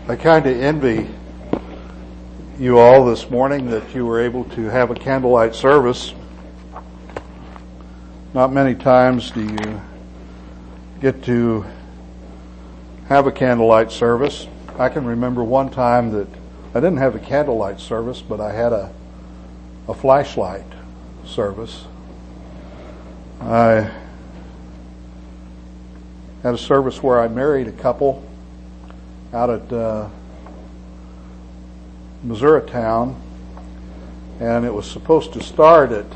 I kind of envy you all this morning that you were able to have a candlelight service. Not many times do you get to have a candlelight service. I can remember one time that I didn't have a candlelight service, but I had a flashlight service. I had a service where I married a couple out at Missouri town, and it was supposed to start at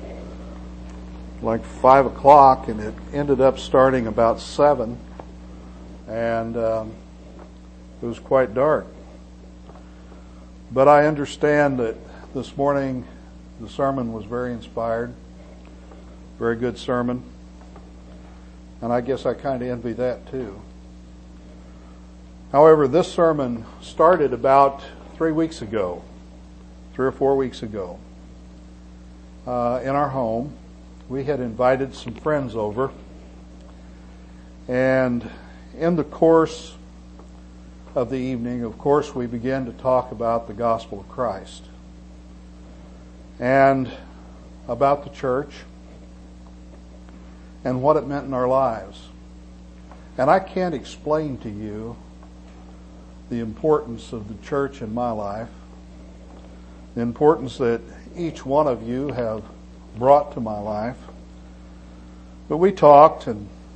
like 5 o'clock, and it ended up starting about 7, and it was quite dark. But I understand that this morning the sermon was very inspired, very good sermon, and I guess I kind of envy that too. However, this sermon started about 3 or 4 weeks ago, in our home. We had invited some friends over, and in the course of the evening, of course, we began to talk about the gospel of Christ and about the church and what it meant in our lives. And I can't explain to you the importance of the church in my life, the importance that each one of you have brought to my life. But we talked,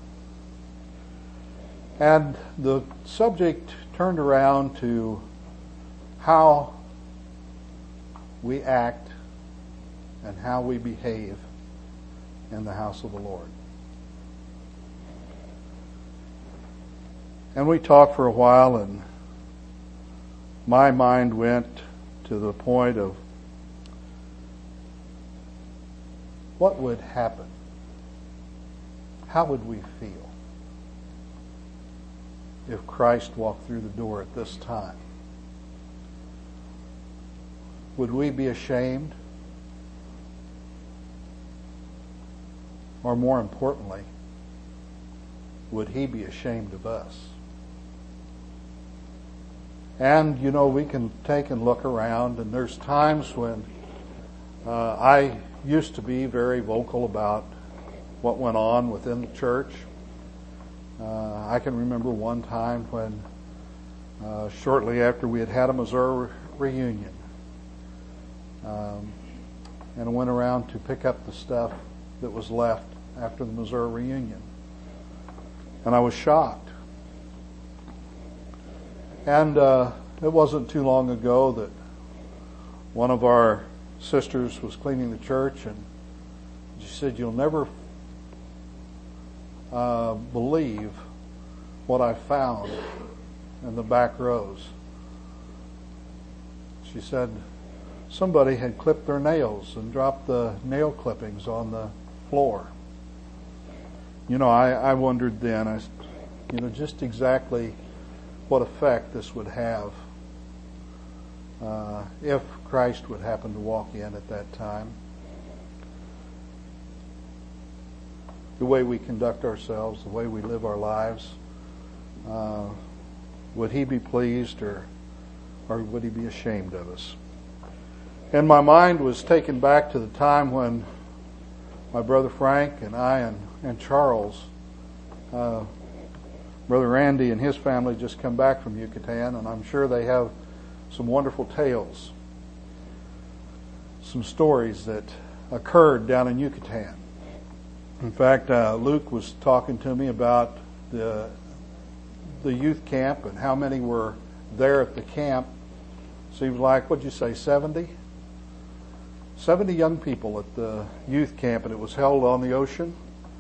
and the subject turned around to how we act and how we behave in the house of the Lord. And we talked for a while, and my mind went to the point of what would happen? How would we feel if Christ walked through the door at this time? Would we be ashamed? Or more importantly, would He be ashamed of us? And, you know, we can take and look around, and there's times when I used to be very vocal about what went on within the church. I can remember one time when, shortly after we had had a Missouri reunion, and I went around to pick up the stuff that was left after the Missouri reunion. And I was shocked. And it wasn't too long ago that one of our sisters was cleaning the church, and she said, "You'll never believe what I found in the back rows." She said somebody had clipped their nails and dropped the nail clippings on the floor. You know, I wondered then, just exactly what effect this would have if Christ would happen to walk in at that time. The way we conduct ourselves, the way we live our lives, would He be pleased or would He be ashamed of us? And my mind was taken back to the time when my brother Frank and I and Charles, Brother Randy and his family just come back from Yucatan, and I'm sure they have some wonderful tales, some stories that occurred down in Yucatan. In fact, Luke was talking to me about the youth camp and how many were there at the camp. Seems like, what'd you say, 70? 70 young people at the youth camp, and it was held on the ocean.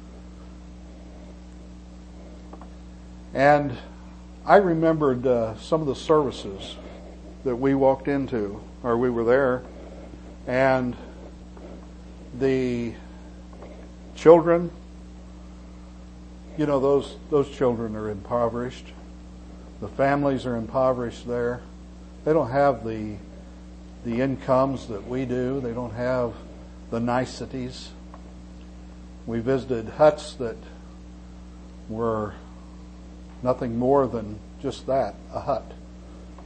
And I remembered some of the services that we walked into, or we were there, and the children, you know, those children are impoverished. The families are impoverished there. They don't have the incomes that we do. They don't have the niceties. We visited huts that were nothing more than just that, a hut.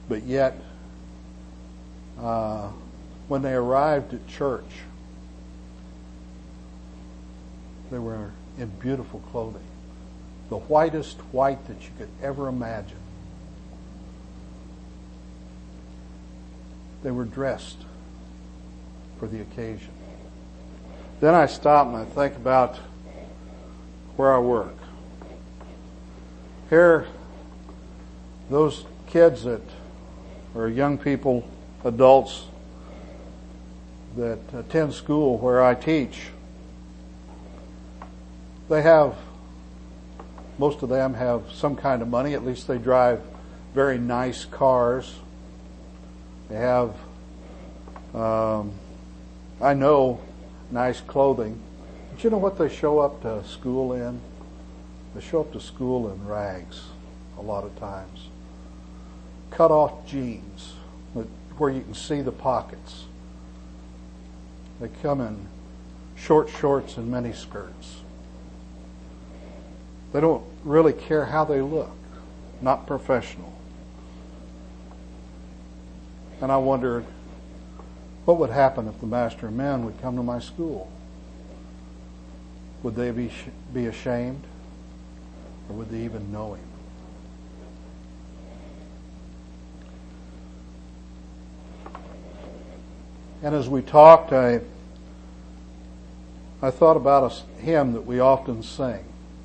But yet, when they arrived at church, they were in beautiful clothing. The whitest white that you could ever imagine. They were dressed for the occasion. Then I stop and I think about where I work. Here, those kids that are young people, adults that attend school where I teach, most of them have some kind of money. At least they drive very nice cars. They have, I know, nice clothing. But you know what they show up to school in? They show up to school in rags a lot of times. Cut off jeans where you can see the pockets. They come in short shorts and mini skirts. They don't really care how they look. Not professional. And I wondered, what would happen if the master of men would come to my school? Would they be ashamed? Or would they even know him? And as we talked, I thought about a hymn that we often sing.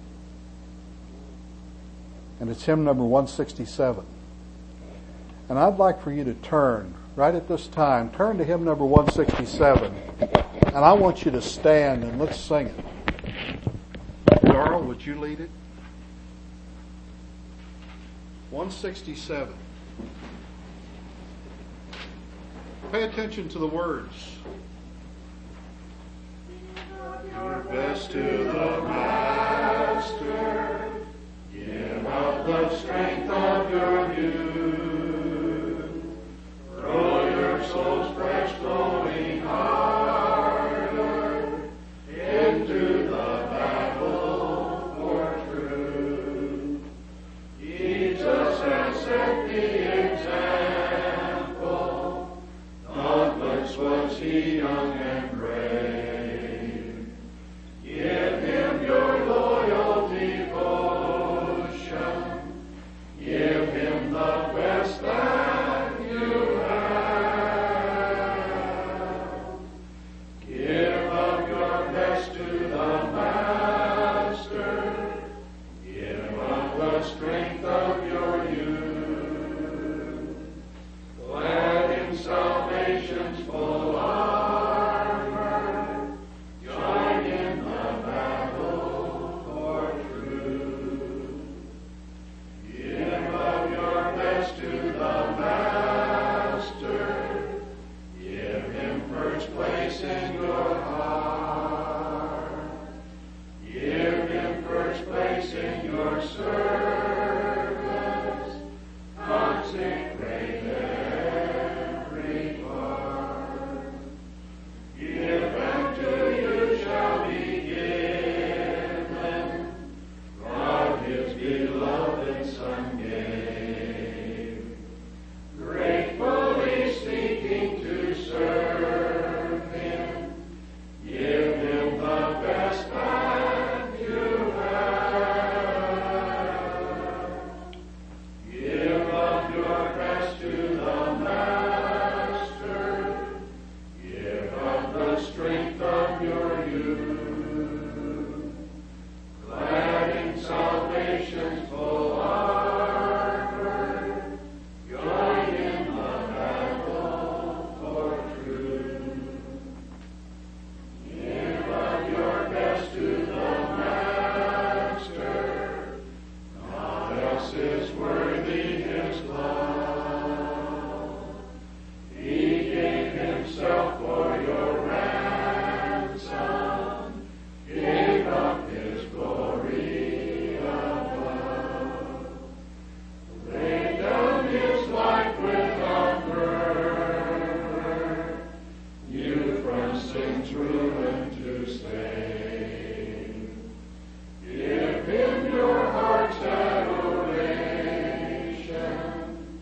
And it's hymn number 167. And I'd like for you to turn, right at this time, turn to hymn number 167. And I want you to stand and let's sing it. Darrell, would you lead it? 167. Pay attention to the words. Your best to the Master. Give up the strength of your youth. Throw your soul's fresh glowing ardor into the battle for truth. Jesus has set the example. Dauntless was he, young and brave. Give him your loyal devotion. Give him the best that you have. Give up your best to the Master. Give up the strength of your youth. Glad in salvation's full armor, join in the battle for truth. Give up your best to the Master. Give him first place in your heart. Give him first place in your service. Consecrate every part. Give and to you shall be given. God his beloved Son gave. Gratefully seeking to serve him. Give him the best that you have. Give up your best to the Master. Give up the strength of your youth. Glad in salvation's full armor, join in the battle for truth. Give up your best to the Master. Naught else is worthy his love. He gave himself for your ransom. Gave up his glory above. Laid down his life without murmur. You from sin's ruin to save. Give him your heart's adoration.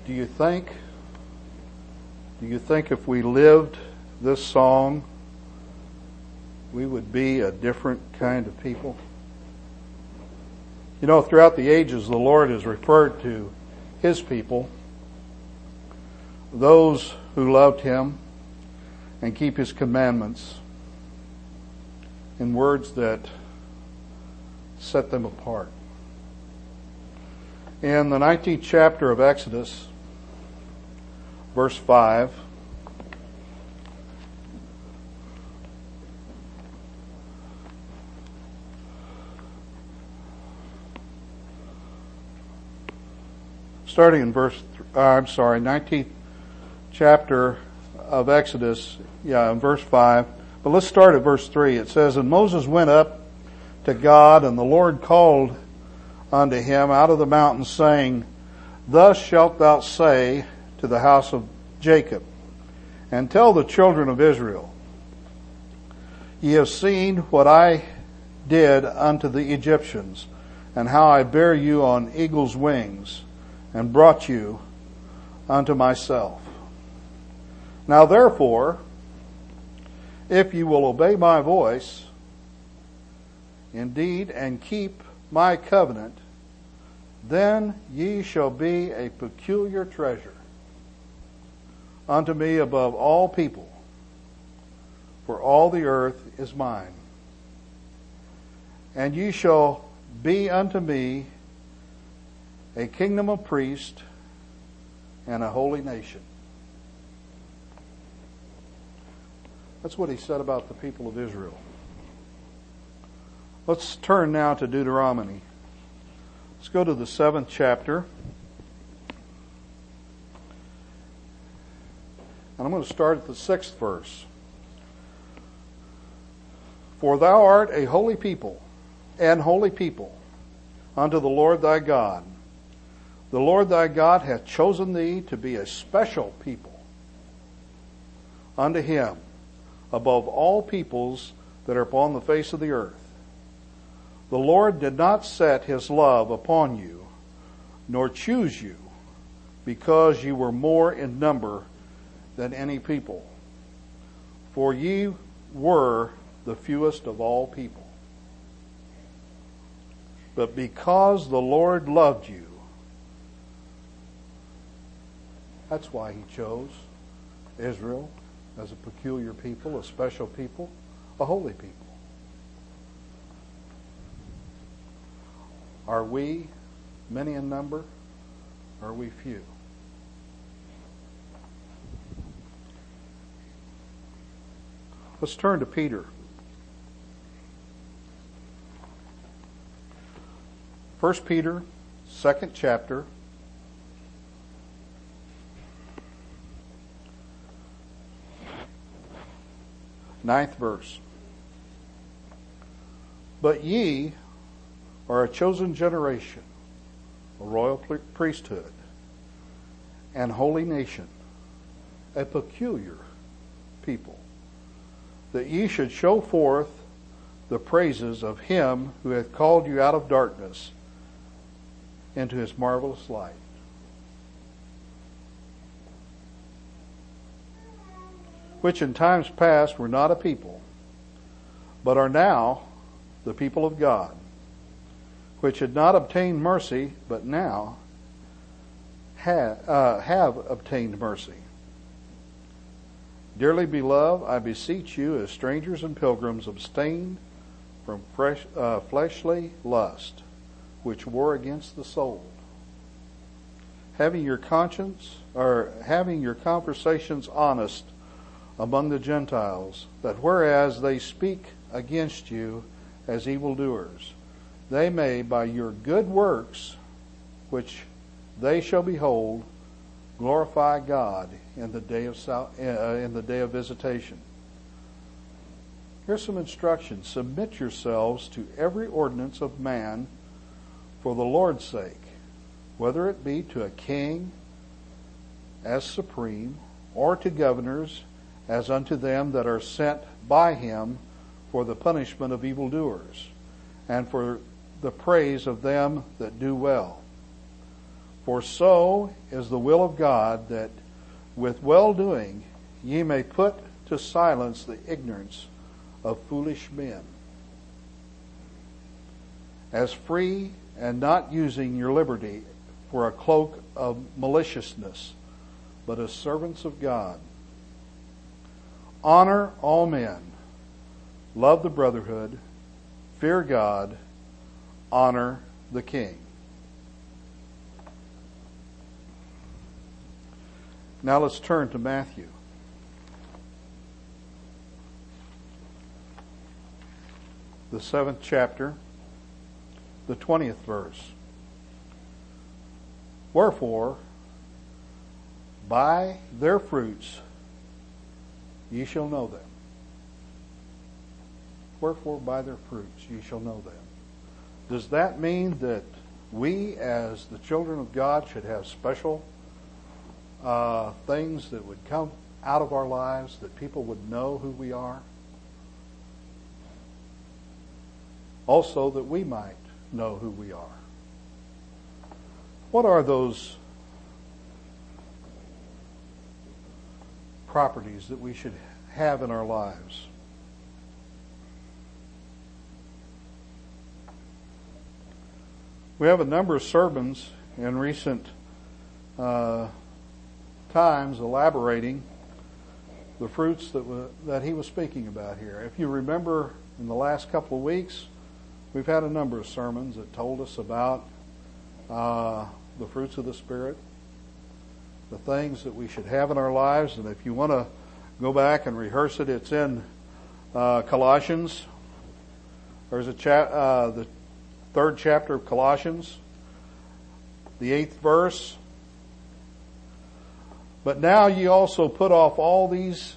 Do you think if we lived this song, we would be a different kind of people? You know, throughout the ages, the Lord has referred to His people, those who loved Him and keep His commandments, in words that set them apart. In the 19th chapter of Exodus, verse 5, starting in 19th chapter of Exodus, in verse 5. But let's start at verse 3. It says, And Moses went up to God, and the Lord called unto him out of the mountain, saying, Thus shalt thou say to the house of Jacob, and tell the children of Israel, Ye have seen what I did unto the Egyptians, and how I bare you on eagle's wings, and brought you unto myself. Now therefore, if you will obey my voice, indeed, and keep my covenant, then ye shall be a peculiar treasure unto me above all people, for all the earth is mine. And ye shall be unto me a kingdom of priests and a holy nation. That's what He said about the people of Israel. Let's turn now to Deuteronomy. Let's go to the 7th chapter. And I'm going to start at the 6th verse. For thou art a holy people, and holy people, unto the Lord thy God. The Lord thy God hath chosen thee to be a special people unto Him, above all peoples that are upon the face of the earth. The Lord did not set His love upon you, nor choose you, because ye were more in number than any people. For ye were the fewest of all people. But because the Lord loved you, that's why He chose Israel as a peculiar people, a special people, a holy people. Are we many in number? Or are we few? Let's turn to Peter. 1 Peter, 2nd chapter. 9th verse. But ye are a chosen generation, a royal priesthood, and holy nation, a peculiar people, that ye should show forth the praises of Him who hath called you out of darkness into His marvelous light. Which in times past were not a people, but are now the people of God, which had not obtained mercy, but now have obtained mercy. Dearly beloved, I beseech you, as strangers and pilgrims, abstain from fleshly lust, which war against the soul. Having your conversations honest among the Gentiles, that whereas they speak against you as evildoers, they may by your good works, which they shall behold, glorify God in the day of visitation. Here's some instructions. Submit yourselves to every ordinance of man for the Lord's sake, whether it be to a king as supreme, or to governors as unto them that are sent by him for the punishment of evildoers, and for the praise of them that do well. For so is the will of God, that with well-doing ye may put to silence the ignorance of foolish men. As free, and not using your liberty for a cloak of maliciousness, but as servants of God. Honor all men. Love the brotherhood. Fear God. Honor the king. Now let's turn to Matthew. The 7th chapter, the 20th verse. Wherefore, by their fruits ye shall know them. Wherefore, by their fruits ye shall know them. Does that mean that we, as the children of God, should have special things that would come out of our lives that people would know who we are? Also, that we might know who we are. What are those properties that we should have in our lives? We have a number of sermons in recent times elaborating the fruits that he was speaking about here. If you remember, in the last couple of weeks, we've had a number of sermons that told us about the fruits of the Spirit, the things that we should have in our lives. And if you want to go back and rehearse it, it's in Colossians. There's the 3rd chapter of Colossians, the 8th verse. But now ye also put off all these.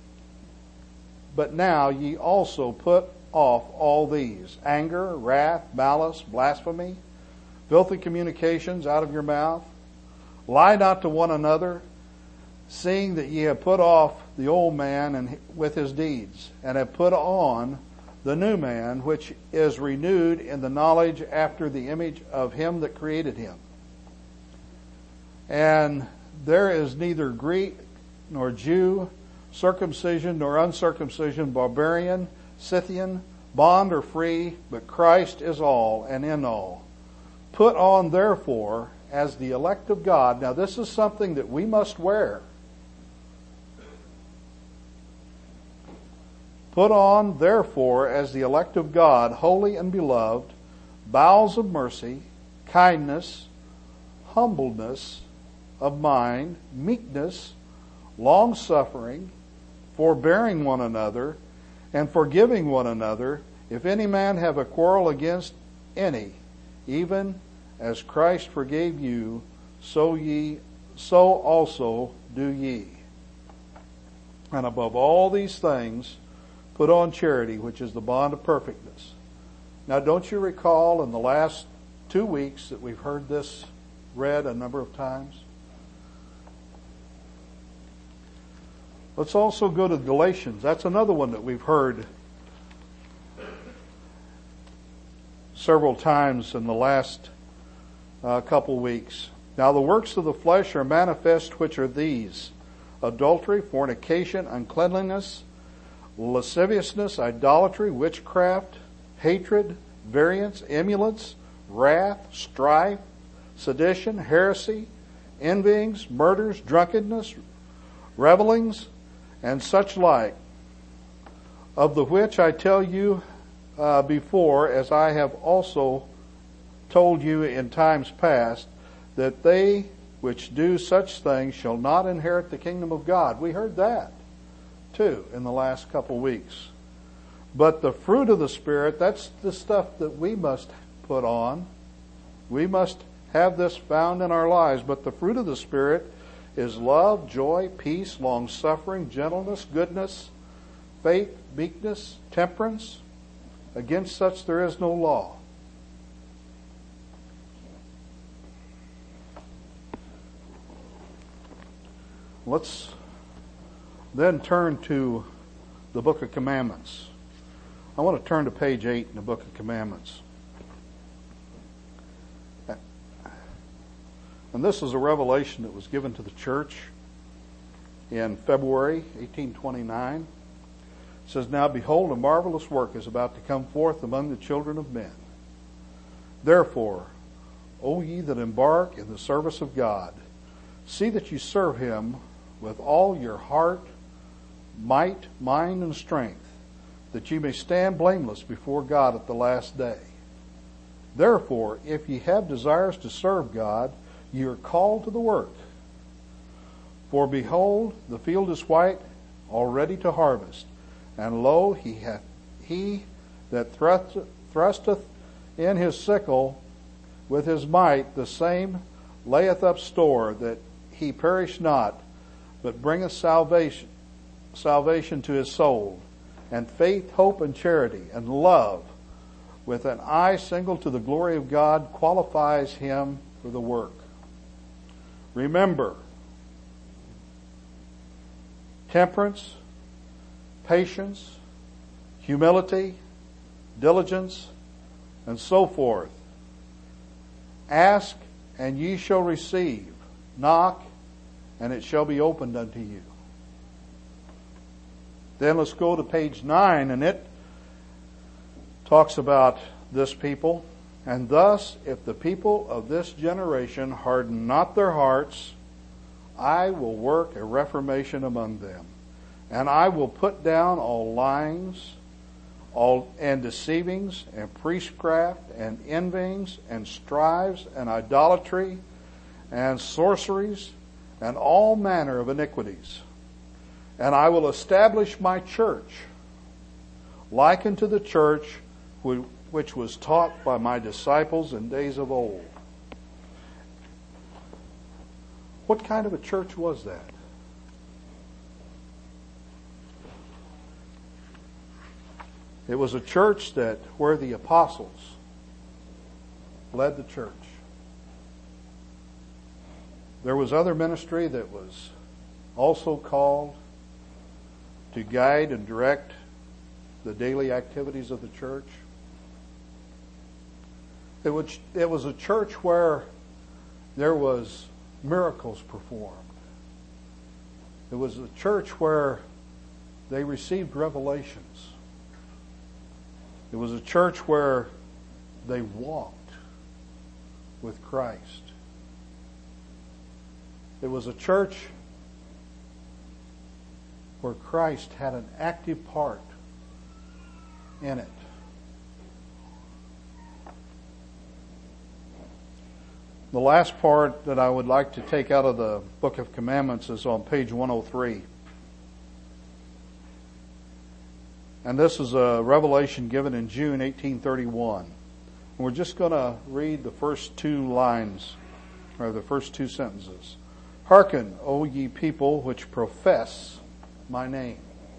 Anger, wrath, malice, blasphemy, filthy communications out of your mouth. Lie not to one another, seeing that ye have put off the old man and with his deeds, and have put on the new man, which is renewed in the knowledge after the image of him that created him. And there is neither Greek nor Jew, circumcision nor uncircumcision, barbarian, Scythian, bond or free, but Christ is all and in all. Put on therefore as the elect of God. Now this is something that we must wear. Put on therefore as the elect of God, holy and beloved, bowels of mercy, kindness, humbleness of mind, meekness, long-suffering, forbearing one another, and forgiving one another. If any man have a quarrel against any, even as Christ forgave you, so also do ye. And above all these things, put on charity, which is the bond of perfectness. Now, don't you recall in the last 2 weeks that we've heard this read a number of times? Let's also go to Galatians. That's another one that we've heard several times in the last couple weeks. Now the works of the flesh are manifest, which are these: adultery, fornication, uncleanliness, lasciviousness, idolatry, witchcraft, hatred, variance, emulance, wrath, strife, sedition, heresy, envyings, murders, drunkenness, revelings, and such like, of the which I tell you before, as I have also told you in times past, that they which do such things shall not inherit the kingdom of God. We heard that too in the last couple weeks. But the fruit of the Spirit, that's the stuff that we must put on. We must have this found in our lives. But the fruit of the Spirit is love, joy, peace, long-suffering, gentleness, goodness, faith, meekness, temperance. Against such there is no law. Let's then turn to the Book of Commandments. I want to turn to page 8 in the Book of Commandments. And And this is a revelation that was given to the church in February 1829. It says, "Now behold, a marvelous work is about to come forth among the children of men. Therefore, O ye that embark in the service of God, see that you serve him with all your heart, might, mind, and strength, that ye may stand blameless before God at the last day. Therefore, if ye have desires to serve God, ye are called to the work. For behold, the field is white, already to harvest. And lo, he that thrusteth in his sickle with his might, the same layeth up store, that he perish not, but bringeth salvation to his soul. And faith, hope, and charity, and love, with an eye single to the glory of God, qualifies him for the work. Remember, temperance, patience, humility, diligence, and so forth. Ask, and ye shall receive. Knock, and it shall be opened unto you." Then let's go to page 9, and it talks about this people. "And thus, if the people of this generation harden not their hearts, I will work a reformation among them. And I will put down all lyings, and deceivings, and priestcraft, and envyings, and strives, and idolatry, and sorceries, and all manner of iniquities. And I will establish my church, like unto the church which was taught by my disciples in days of old." What kind of a church was that? It was a church where the apostles led the church. There was other ministry that was also called to guide and direct the daily activities of the church. It was a church where there was miracles performed. It was a church where they received revelations. It was a church where they walked with Christ. It was a church where Christ had an active part in it. The last part that I would like to take out of the Book of Commandments is on page 103. And this is a revelation given in June 1831. And we're just going to read the first two lines, or the first two sentences. "Hearken, O ye people which profess my name,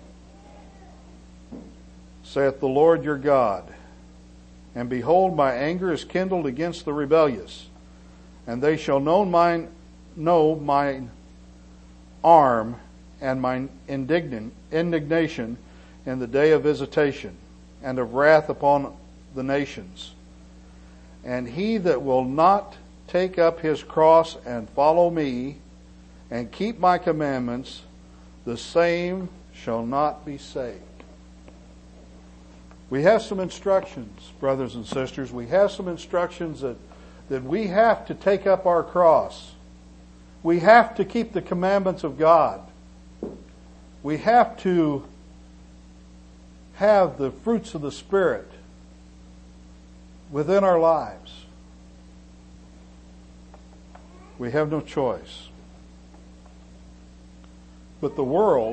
saith the Lord your God. And behold, my anger is kindled against the rebellious, and they shall know mine arm and mine indignation in the day of visitation and of wrath upon the nations. And he that will not take up his cross and follow me and keep my commandments, the same shall not be saved." We have some instructions, brothers and sisters. We have some instructions that we have to take up our cross. We have to keep the commandments of God. We have to have the fruits of the Spirit within our lives. We have no choice. But the world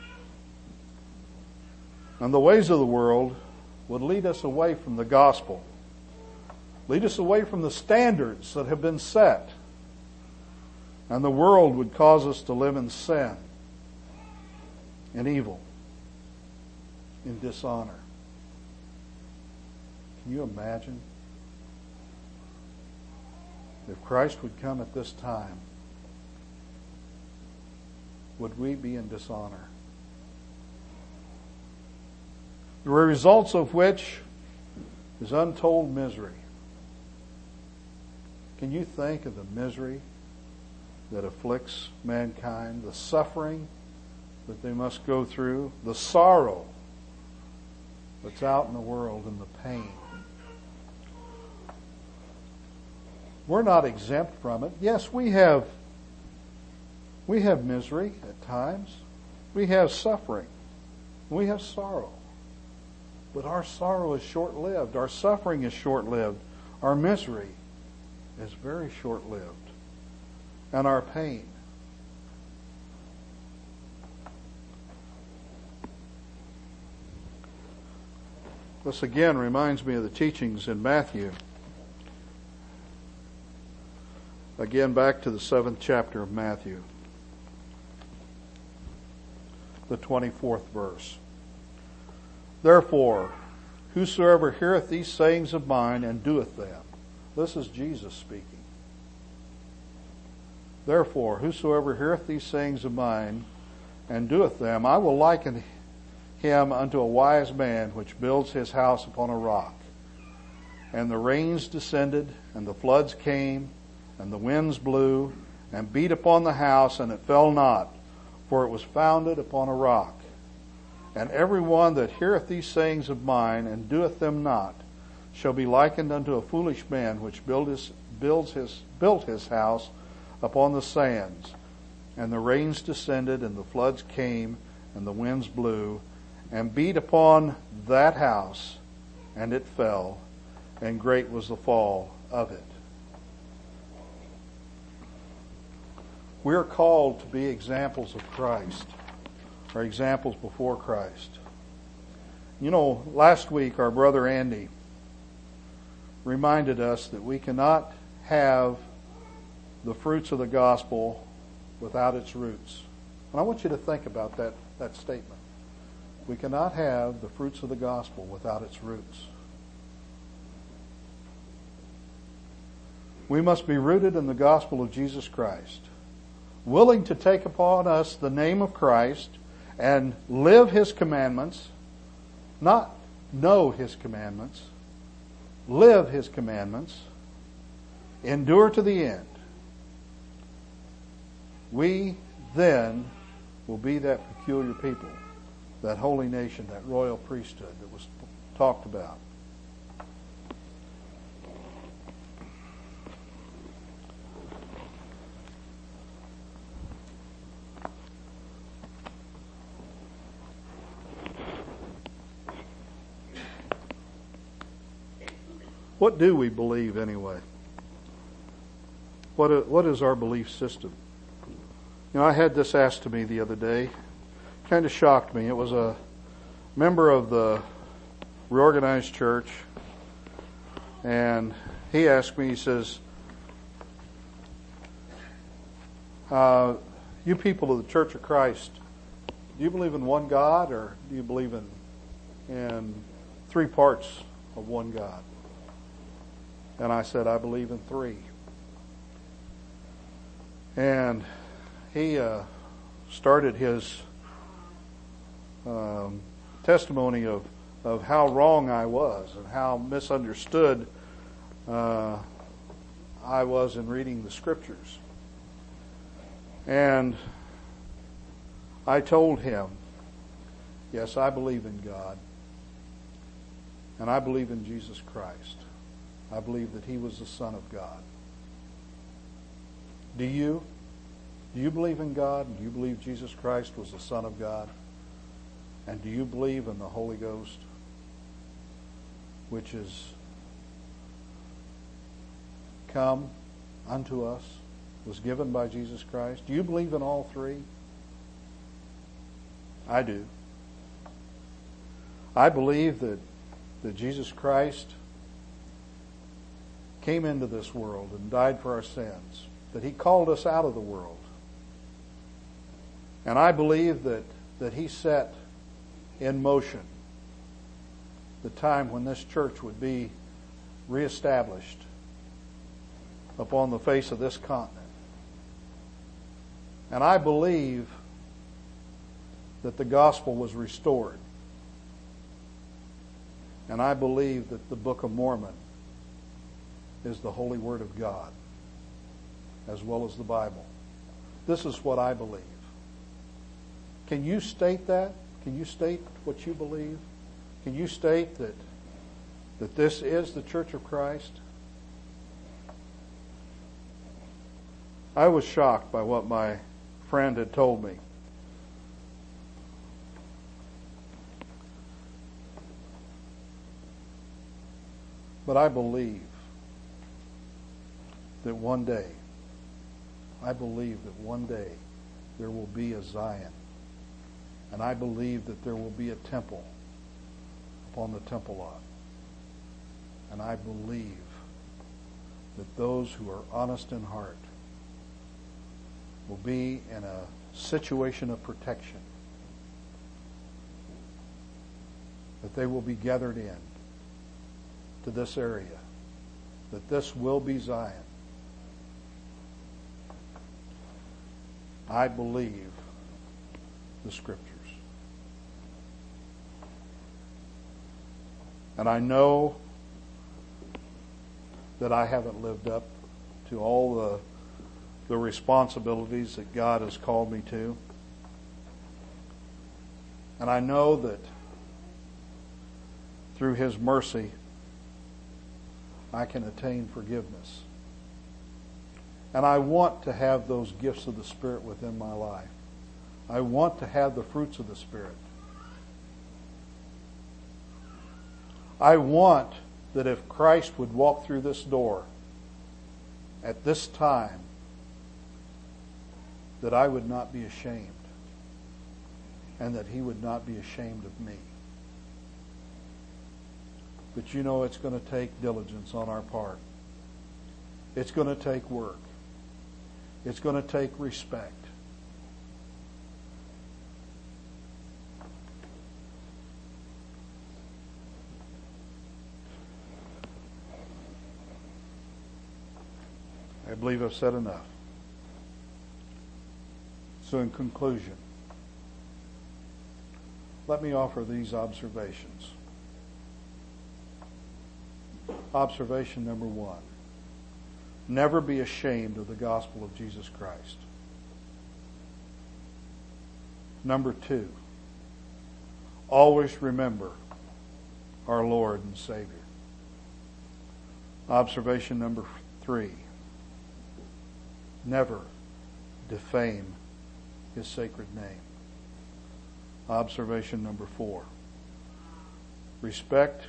and the ways of the world would lead us away from the gospel, lead us away from the standards that have been set. And the world would cause us to live in sin, in evil, in dishonor. Can you imagine if Christ would come at this time? Would we be in dishonor? The results of which is untold misery. Can you think of the misery that afflicts mankind, the suffering that they must go through, the sorrow that's out in the world, and the pain. We're not exempt from it. Yes, we have misery at times. We have suffering. We have sorrow. But our sorrow is short-lived. Our suffering is short-lived. Our misery is very short-lived. And our pain. This again reminds me of the teachings in Matthew. Again, back to the 7th chapter of Matthew, the 24th verse. Therefore, whosoever heareth these sayings of mine and doeth them. This is Jesus speaking. Therefore, whosoever heareth these sayings of mine and doeth them, I will liken him unto a wise man which builds his house upon a rock. And the rains descended, and the floods came, and the winds blew, and beat upon the house, and it fell not, for it was founded upon a rock. And every one that heareth these sayings of mine, and doeth them not, shall be likened unto a foolish man which built his house upon the sands. And the rains descended, and the floods came, and the winds blew, and beat upon that house, and it fell, and great was the fall of it. We are called to be examples of Christ, or examples before Christ. You know, last week our brother Andy reminded us that we cannot have the fruits of the gospel without its roots. And I want you to think about that statement. We cannot have the fruits of the gospel without its roots. We must be rooted in the gospel of Jesus Christ, willing to take upon us the name of Christ and live His commandments, not know His commandments, live His commandments, endure to the end. We then will be that peculiar people, that holy nation, that royal priesthood that was talked about. What do we believe anyway? What is our belief system? You know, I had this asked to me the other day. Kind of shocked me. It was a member of the reorganized church, and he asked me, he says, you people of the Church of Christ, do you believe in one God, or do you believe in three parts of one God? And I said, I believe in three. And he started his testimony of how wrong I was and how misunderstood I was in reading the Scriptures. And I told him, yes, I believe in God, and I believe in Jesus Christ. I believe that He was the Son of God. Do you? Do you believe in God? Do you believe Jesus Christ was the Son of God? And do you believe in the Holy Ghost, which is come unto us, was given by Jesus Christ? Do you believe in all three? I do. I believe that Jesus Christ came into this world and died for our sins, that He called us out of the world. And I believe that He set in motion the time when this church would be reestablished upon the face of this continent. And I believe that the gospel was restored. And I believe that the Book of Mormon is the holy Word of God, as well as the Bible. this is what I believe. Can you state that? Can you state what you believe? Can you state that this is the Church of Christ? I was shocked by what my friend had told me. But I believe that one day, there will be a Zion. And I believe that there will be a temple upon the temple lot. And I believe that those who are honest in heart will be in a situation of protection. That they will be gathered in to this area. That this will be Zion. I believe the Scriptures. And I know that I haven't lived up to all the responsibilities that God has called me to. And I know that through His mercy, I can attain forgiveness. And I want to have those gifts of the Spirit within my life. I want to have the fruits of the Spirit. I want that if Christ would walk through this door at this time, that I would not be ashamed, and that He would not be ashamed of me. But you know, it's going to take diligence on our part. It's going to take work. It's going to take respect. I believe I've said enough. So in conclusion, let me offer these observations. Observation number 1. Never be ashamed of the gospel of Jesus Christ. Number 2. Always remember our Lord and Savior. Observation number 3. Never defame His sacred name. Observation number 4. Respect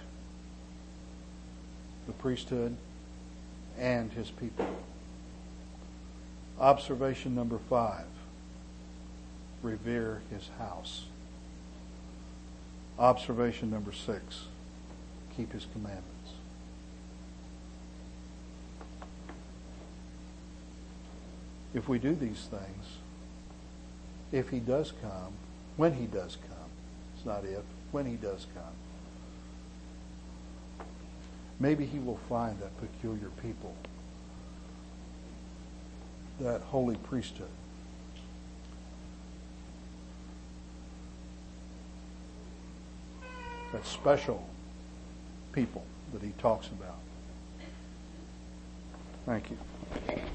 the priesthood and His people. Observation number 5. Revere His house. Observation number 6. Keep His commandments. If we do these things, if He does come, when He does come, it's not if, when He does come, maybe He will find that peculiar people, that holy priesthood, that special people that He talks about. Thank you.